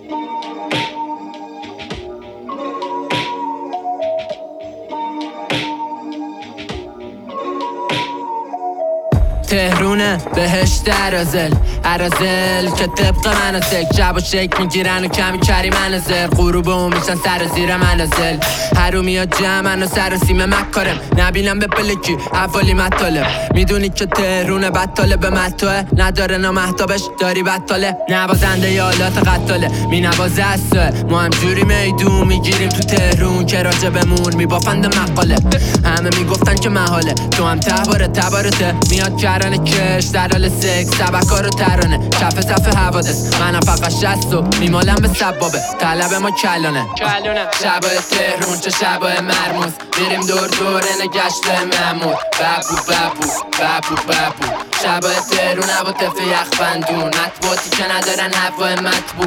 تهرونه بهشت عرازل که طبق منازل جب و شک میگیرن و کمی کری منازل غروبه و میشن سر و زیر منازل حرومی ها جمعن و سر و سیم مکارم نبینم به پلکی اولی مطالب میدونی که تهرونه بطاله به مطاله نداره نامحتابش داری بطاله نوازنده یالات قطاله می نوازه اصله ما هم جوری میدون میگیریم تو تهرون که راجع بمون میبافند مقاله همه میگفتن که محاله تو هم تبارته میاد کرانه کش در حال سکس سبکا رو ترانه کف صف حوادث منم فقط شستو میمالم به سبابه طلب ما کلانه شبای تهرون چه شبای مرموز میریم دور نگشت ممور ببو شبای تهرون هوا تف یخ بندون مطبوعاتی که ندارن هوای مطبوع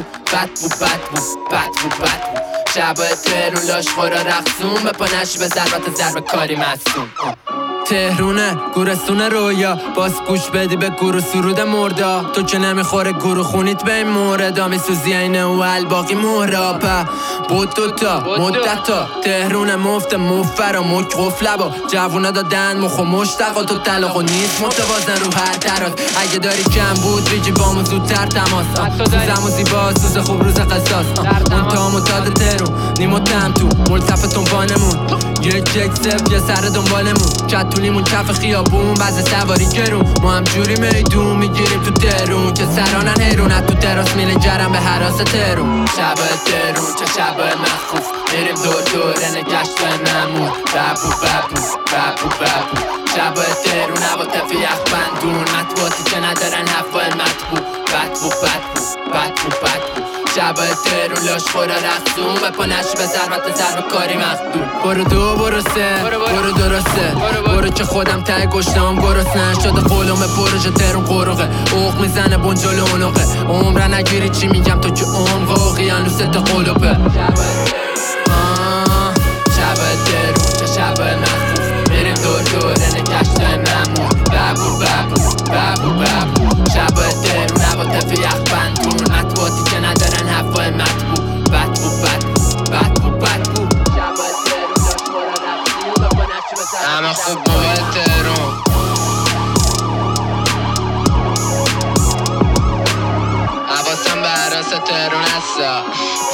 بدبو شبای تهرون لاش خورا رقصون به پانشی به ضرب کاری مستون تهرونه گورستون رویا باز گوش بدی به گورو سرود مردا تو که نمیخوره گورو خونیت به این موردا میسوزی اینه و الباقی مهرابه بود دوتا مدتا تهرونه مفت مفر و مک قفله با جوونه دادن مخ و مشتقا تو طلاق و نیست متوازن رو هر تراز اگه داری کم بود بگی بامو زودتر تماس سوزم و زیبا سوز خوب روز قصاص منتا متاد تهرون نیمو تم تو ملتفتون بانمون یک سف یه سر دنبالمون کتونیمون کف خیابون بعض سواری گرون ما هم جوری میدون میگیریم تو تهرون که سرانن حیرون تو تراس میله جرم به حراس تهرون شبای تهرون چه شبای مخوف میریم دور نگشت ممون ببو شبای تهرون هوا تف یخ بندون مطبوعاتی که ندارن هوای مطبوع بدبو شبای تهرون لاش خورا رقصون به پانشی به ضرب کاری مخدون برو دو برو سه برو درسته برو که خودم ته گشتم گرسنه شده قولم پروژه تهرون قروقه اوق میزنه بنجل و اونقه عمره نگیری چی میگم تو که عمق اقیانوست قلوبه شبای تهرون چه شبای مخوف میریم دور نگشت ممون ببو شبای تهرون هوا تف یخ بندون مطبوعاتی که ندارن هوای مطبوع بدبو شبای تهرون لاش خورا رقصون به پانشی به همه خوب موقع تهرون حواسم به حراس تهرون هستا